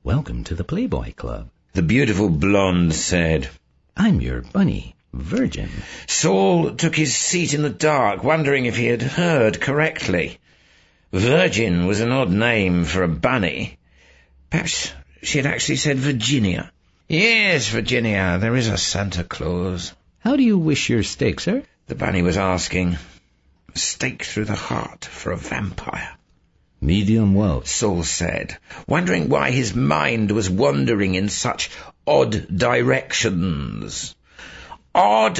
Welcome to the Playboy Club. The beautiful blonde said. I'm your bunny, Virgin. Saul took his seat in the dark, wondering if he had heard correctly. Virgin was an odd name for a bunny. Perhaps she had actually said Virginia. Yes, Virginia, there is a Santa Claus. How do you wish your steak, sir? The bunny was asking. A stake through the heart for a vampire. Medium well, Saul said, wondering why his mind was wandering in such odd directions. Odd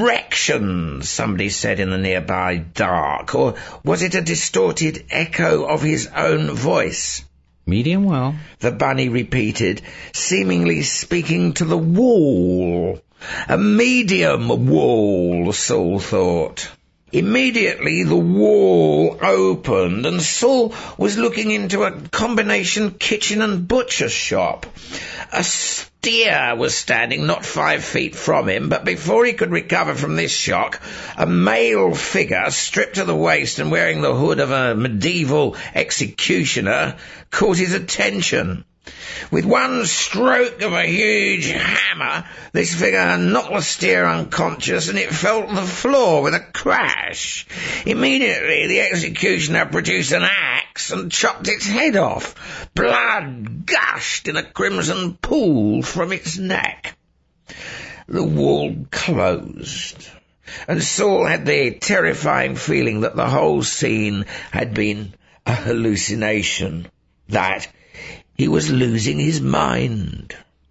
erections, somebody said in the nearby dark, or was it a distorted echo of his own voice? Medium well, the bunny repeated, seemingly speaking to the wall. A medium wall, Saul thought. Immediately the wall opened and Saul was looking into a combination kitchen and butcher shop. A steer was standing not 5 feet from him, but before he could recover from this shock, a male figure, stripped to the waist and wearing the hood of a medieval executioner, caught his attention. With one stroke of a huge hammer, this figure knocked the steer unconscious and it fell to the floor with a crash. Immediately, the executioner produced an axe and chopped its head off. Blood gushed in a crimson pool from its neck. The wall closed, and Saul had the terrifying feeling that the whole scene had been a hallucination, that he was losing his mind.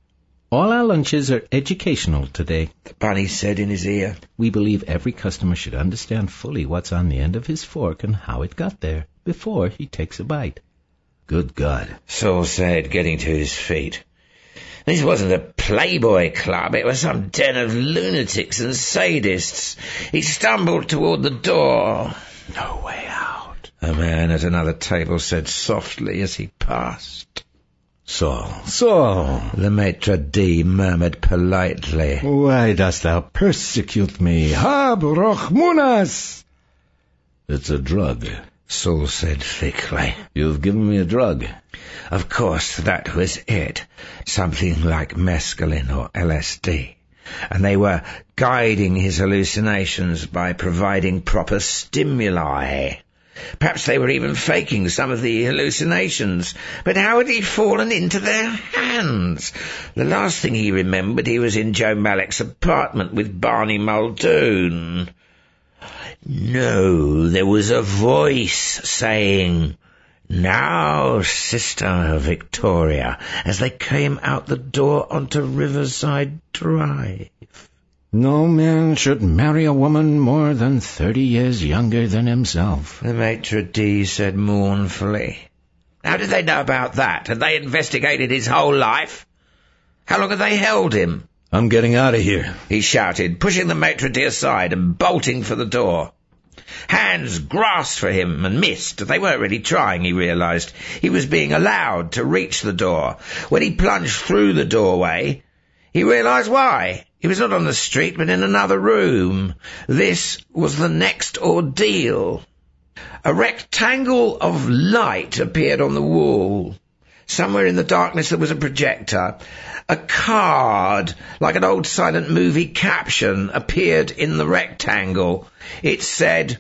All our lunches are educational today, the bunny said in his ear. We believe every customer should understand fully what's on the end of his fork and how it got there before he takes a bite. Good God, Saul said, getting to his feet. This wasn't a Playboy Club, it was some den of lunatics and sadists. He stumbled toward the door. No way out, a man at another table said softly as he passed. Saul, the maitre d' murmured politely. Why dost thou persecute me? Hab Rochmunas! It's a drug, Saul said thickly. You've given me a drug. Of course, that was it. Something like mescaline or LSD. And they were guiding his hallucinations by providing proper stimuli. Perhaps they were even faking some of the hallucinations. But how had he fallen into their hands? The last thing he remembered, he was in Joe Malek's apartment with Barney Muldoon. No, there was a voice saying, "Now, Sister Victoria," as they came out the door onto Riverside Drive. No man should marry a woman more than 30 years younger than himself, the maitre d' said mournfully. How did they know about that? Had they investigated his whole life? How long had they held him? I'm getting out of here, he shouted, pushing the maitre d' aside and bolting for the door. Hands grasped for him and missed. They weren't really trying, he realized. He was being allowed to reach the door. When he plunged through the doorway, he realized why. He was not on the street, but in another room. This was the next ordeal. A rectangle of light appeared on the wall. Somewhere in the darkness there was a projector. A card, like an old silent movie caption, appeared in the rectangle. It said,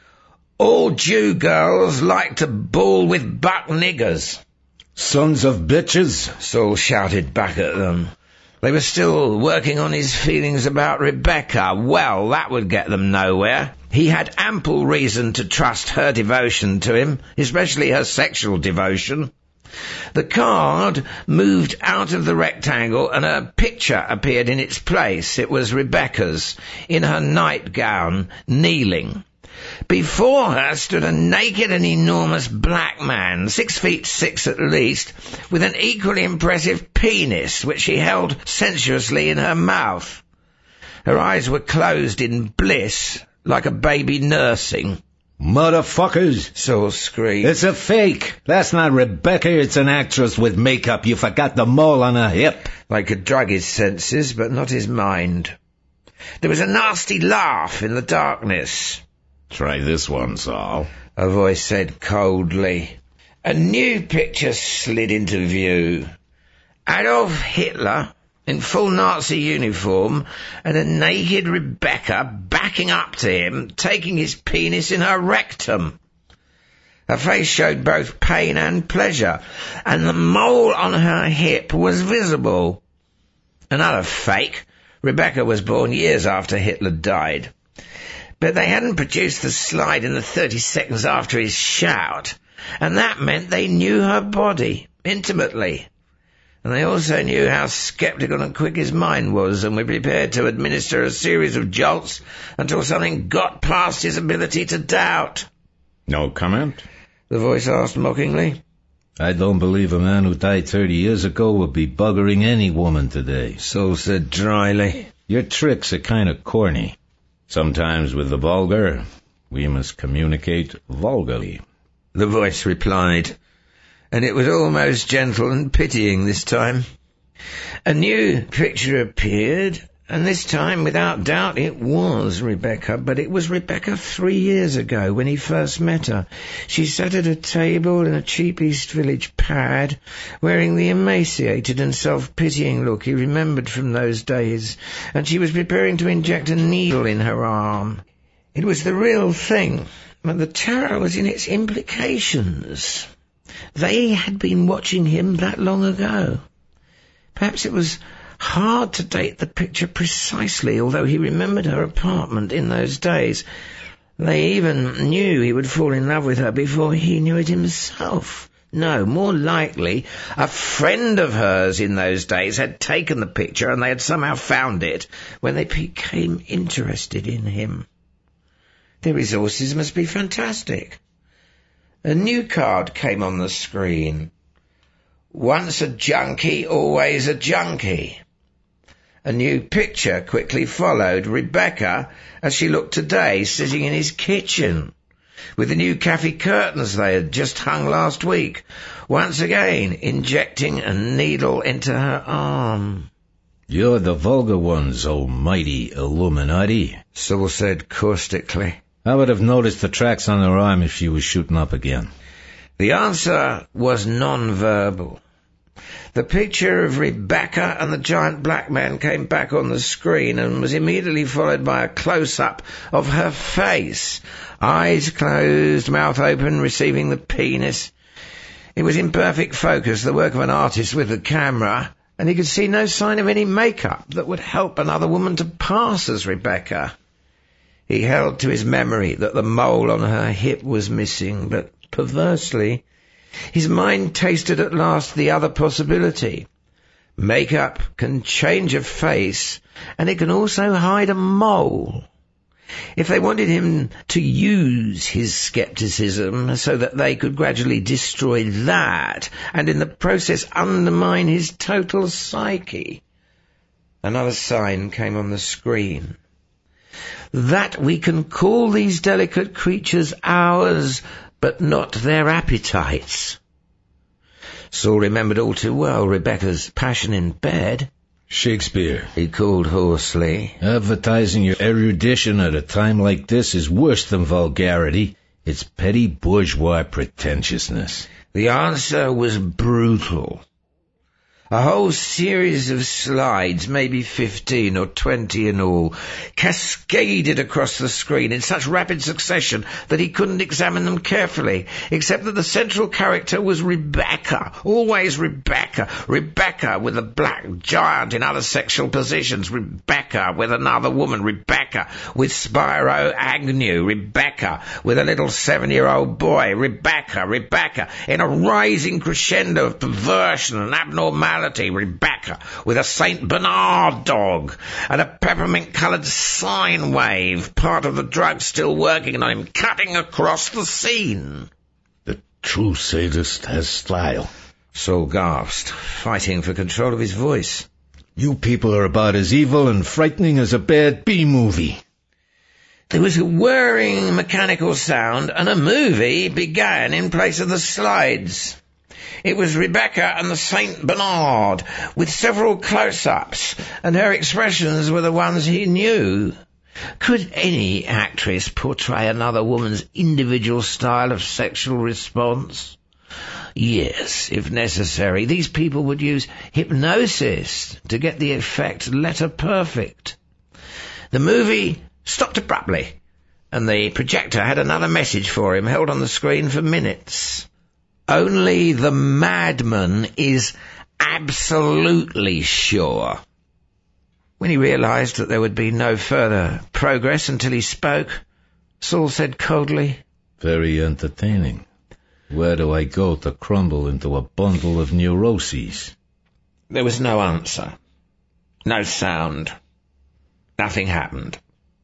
"All Jew girls like to bull with buck niggers." Sons of bitches, Saul shouted back at them. They were still working on his feelings about Rebecca. Well, that would get them nowhere. He had ample reason to trust her devotion to him, especially her sexual devotion. The card moved out of the rectangle and a picture appeared in its place. It was Rebecca's, in her nightgown, kneeling. Before her stood a naked and enormous black man, 6'6" at least, with an equally impressive penis, which she held sensuously in her mouth. Her eyes were closed in bliss, like a baby nursing. Motherfuckers, Saul screamed. It's a fake. That's not Rebecca, it's an actress with makeup. You forgot the mole on her hip. They could drug his senses, but not his mind. There was a nasty laugh in the darkness. Try this one, Saul, a voice said coldly. A new picture slid into view. Adolf Hitler in full Nazi uniform and a naked Rebecca backing up to him, taking his penis in her rectum. Her face showed both pain and pleasure, and the mole on her hip was visible. Another fake. Rebecca was born years after Hitler died. But they hadn't produced the slide in the 30 seconds after his shout, and that meant they knew her body intimately. And they also knew how sceptical and quick his mind was, and were prepared to administer a series of jolts until something got past his ability to doubt. No comment? The voice asked mockingly. I don't believe a man who died 30 years ago would be buggering any woman today. Saul said dryly. Your tricks are kind of corny. Sometimes with the vulgar, we must communicate vulgarly. The voice replied, and it was almost gentle and pitying this time. A new picture appeared, and this time, without doubt, it was Rebecca, but it was Rebecca 3 years ago when he first met her. She sat at a table in a cheap East Village pad, wearing the emaciated and self-pitying look he remembered from those days, and she was preparing to inject a needle in her arm. It was the real thing, but the terror was in its implications. They had been watching him that long ago. Perhaps it was hard to date the picture precisely, although he remembered her apartment in those days. They even knew he would fall in love with her before he knew it himself. No, more likely, a friend of hers in those days had taken the picture and they had somehow found it when they became interested in him. Their resources must be fantastic. A new card came on the screen. Once a junkie, always a junkie. A new picture quickly followed. Rebecca, as she looked today, sitting in his kitchen, with the new cafe curtains they had just hung last week, once again injecting a needle into her arm. You're the vulgar ones, almighty Illuminati, Saul said caustically. I would have noticed the tracks on her arm if she was shooting up again. The answer was non-verbal. The picture of Rebecca and the giant black man came back on the screen and was immediately followed by a close-up of her face, eyes closed, mouth open, receiving the penis. It was in perfect focus, the work of an artist with a camera, and he could see no sign of any makeup that would help another woman to pass as Rebecca. He held to his memory that the mole on her hip was missing, but perversely, his mind tasted at last the other possibility. Makeup can change a face, and it can also hide a mole. If they wanted him to use his skepticism so that they could gradually destroy that, and in the process undermine his total psyche. Another sign came on the screen. That we can call these delicate creatures ours, but not their appetites. Saul remembered all too well Rebecca's passion in bed. Shakespeare, he called hoarsely. Advertising your erudition at a time like this is worse than vulgarity. It's petty bourgeois pretentiousness. The answer was brutal. A whole series of slides, maybe 15 or 20 in all, cascaded across the screen in such rapid succession that he couldn't examine them carefully, except that the central character was Rebecca, always Rebecca, Rebecca with a black giant in other sexual positions, Rebecca with another woman, Rebecca with Spyro Agnew, Rebecca with a little 7-year-old boy, Rebecca, in a rising crescendo of perversion and abnormality, Rebecca with a St. Bernard dog and a peppermint-coloured sine wave, part of the drug still working on him, cutting across the scene. The true sadist has style, Saul gasped, fighting for control of his voice. You people are about as evil and frightening as a bad B-movie. There was a whirring mechanical sound, and a movie began in place of the slides. It was Rebecca and the St. Bernard, with several close-ups, and her expressions were the ones he knew. Could any actress portray another woman's individual style of sexual response? Yes, if necessary. These people would use hypnosis to get the effect letter perfect. The movie stopped abruptly, and the projector had another message for him held on the screen for minutes. Only the madman is absolutely sure. When he realized that there would be no further progress until he spoke, Saul said coldly, "Very entertaining. Where do I go to crumble into a bundle of neuroses?" There was no answer. No sound. Nothing happened.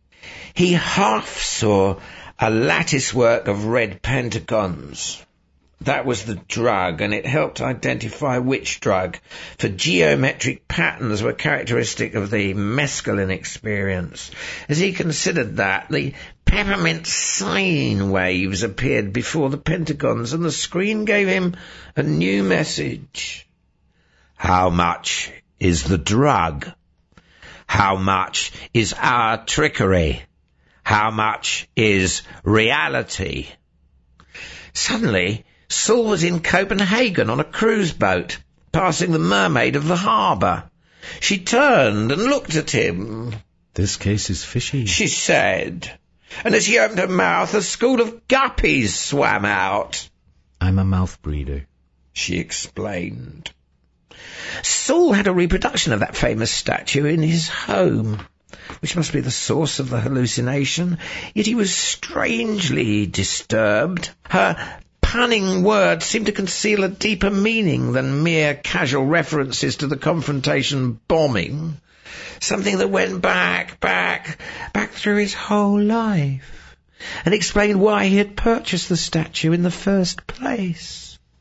He half saw a latticework of red pentagons. That was the drug, and it helped identify which drug, for geometric patterns were characteristic of the mescaline experience. As he considered that, the peppermint sine waves appeared before the pentagons, and the screen gave him a new message. How much is the drug? How much is our trickery? How much is reality? Suddenly, Saul was in Copenhagen on a cruise boat, passing the mermaid of the harbour. She turned and looked at him. "This case is fishy," she said, and as she opened her mouth, a school of guppies swam out. "I'm a mouth breeder," she explained. Saul had a reproduction of that famous statue in his home, which must be the source of the hallucination, yet he was strangely disturbed. Her punning words seemed to conceal a deeper meaning than mere casual references to the confrontation bombing, something that went back through his whole life, and explained why he had purchased the statue in the first place.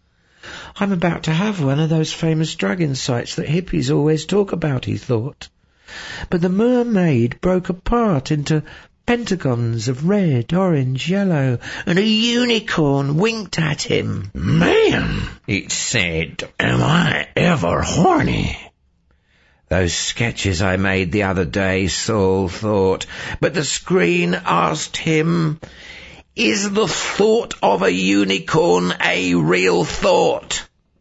I'm about to have one of those famous drug insights that hippies always talk about, he thought. But the mermaid broke apart into pentagons of red, orange, yellow, and a unicorn winked at him. "Man," it said, "am I ever horny?" Those sketches I made the other day, Saul thought, but the screen asked him, is the thought of a unicorn a real thought?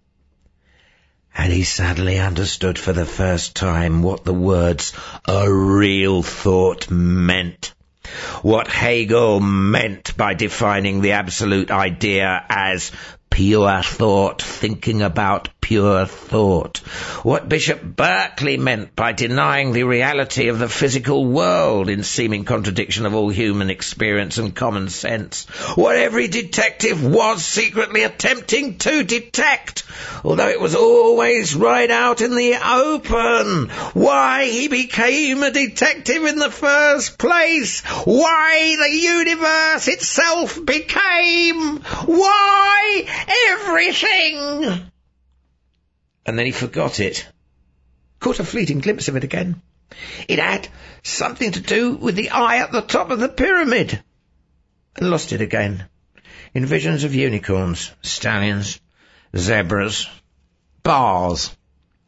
And he suddenly understood for the first time what the words "a real thought" meant. What Hegel meant by defining the absolute idea as pure thought, thinking about pure thought. What Bishop Berkeley meant by denying the reality of the physical world in seeming contradiction of all human experience and common sense. What every detective was secretly attempting to detect, although it was always right out in the open. Why he became a detective in the first place. Why the universe itself became. Why everything. And then he forgot it. Caught a fleeting glimpse of it again. It had something to do with the eye at the top of the pyramid. And lost it again. In visions of unicorns, stallions, zebras, bars.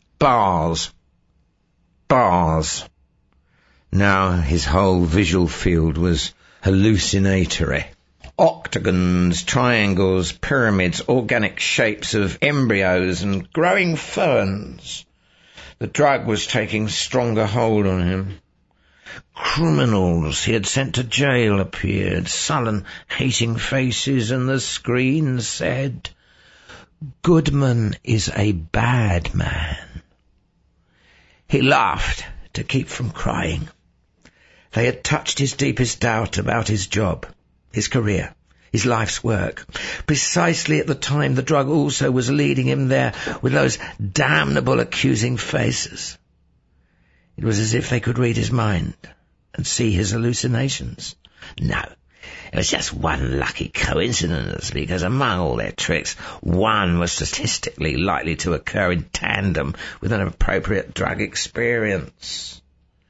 Now his whole visual field was hallucinatory. Octagons, triangles, pyramids, organic shapes of embryos and growing ferns. The drug was taking stronger hold on him. Criminals he had sent to jail appeared, sullen, hating faces, and the screen said, "Goodman is a bad man." He laughed to keep from crying. They had touched his deepest doubt about his job, his career, his life's work. Precisely at the time the drug also was leading him there with those damnable accusing faces. It was as if they could read his mind and see his hallucinations. No, it was just one lucky coincidence, because among all their tricks, one was statistically likely to occur in tandem with an appropriate drug experience.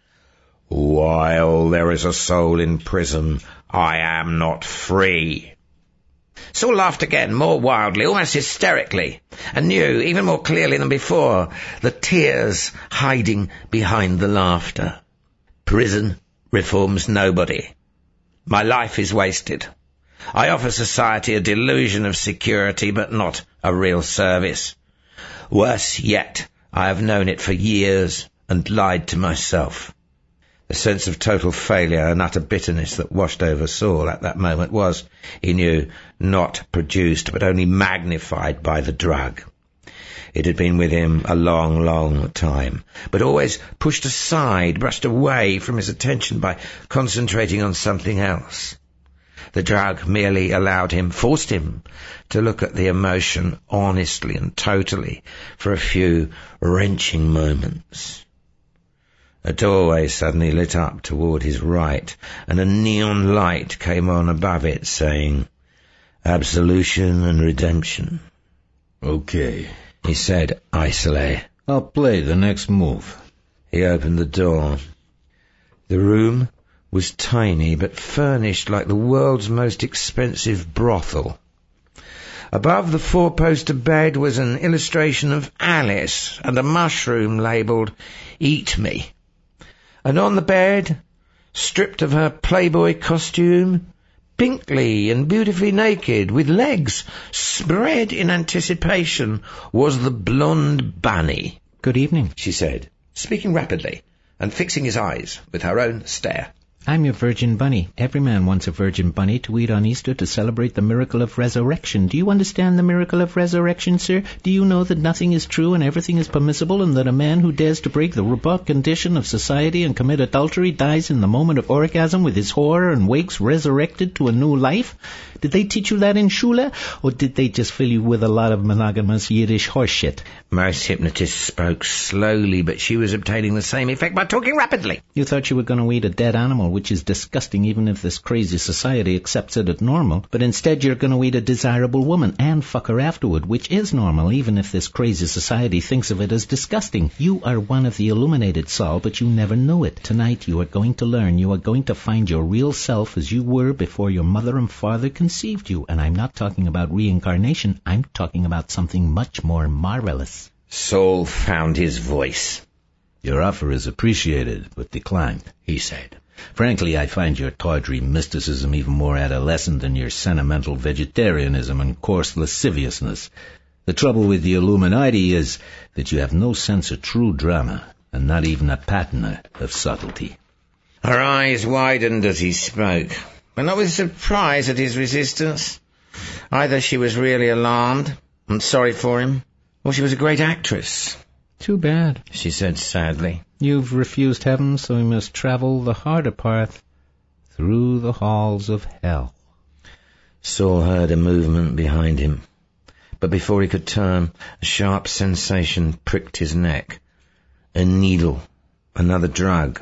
While there is a soul in prison, I am not free. Saul laughed again, more wildly, almost hysterically, and knew, even more clearly than before, the tears hiding behind the laughter. Prison reforms nobody. My life is wasted. I offer society a delusion of security, but not a real service. Worse yet, I have known it for years and lied to myself. The sense of total failure and utter bitterness that washed over Saul at that moment was, he knew, not produced but only magnified by the drug. It had been with him a long, long time, but always pushed aside, brushed away from his attention by concentrating on something else. The drug merely forced him to look at the emotion honestly and totally for a few wrenching moments. A doorway suddenly lit up toward his right, and a neon light came on above it, saying, "Absolution and redemption." Okay, he said icily. I'll play the next move. He opened the door. The room was tiny, but furnished like the world's most expensive brothel. Above the four-poster bed was an illustration of Alice and a mushroom labelled "Eat Me." And on the bed, stripped of her Playboy costume, pinkly and beautifully naked, with legs spread in anticipation, was the blonde bunny. Good evening, she said, speaking rapidly and fixing his eyes with her own stare. I'm your virgin bunny. Every man wants a virgin bunny to eat on Easter to celebrate the miracle of resurrection. Do you understand the miracle of resurrection, sir? Do you know that nothing is true and everything is permissible, and that a man who dares to break the robust condition of society and commit adultery dies in the moment of orgasm with his horror and wakes resurrected to a new life? Did they teach you that in Shule, or did they just fill you with a lot of monogamous Yiddish horseshit? Most hypnotists spoke slowly, but she was obtaining the same effect by talking rapidly. You thought you were going to eat a dead animal, which is disgusting even if this crazy society accepts it as normal, but instead you're going to eat a desirable woman and fuck her afterward, which is normal even if this crazy society thinks of it as disgusting. You are one of the illuminated, Saul, but you never knew it. Tonight you are going to learn. You are going to find your real self as you were before your mother and father conceived you, and I'm not talking about reincarnation. I'm talking about something much more marvelous. Saul found his voice. Your offer is appreciated, but declined, he said. Frankly, I find your tawdry mysticism even more adolescent than your sentimental vegetarianism and coarse lasciviousness. The trouble with the Illuminati is that you have no sense of true drama, and not even a patina of subtlety. Her eyes widened as he spoke, but not with surprise at his resistance. Either she was really alarmed and sorry for him, or she was a great actress. Too bad, she said sadly. You've refused heaven, so we must travel the harder path through the halls of hell. Saul heard a movement behind him, but before he could turn, a sharp sensation pricked his neck. A needle, another drug.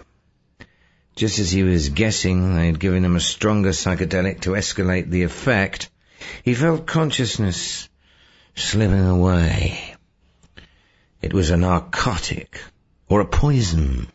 Just as he was guessing they had given him a stronger psychedelic to escalate the effect, he felt consciousness slipping away. It was a narcotic, or a poison.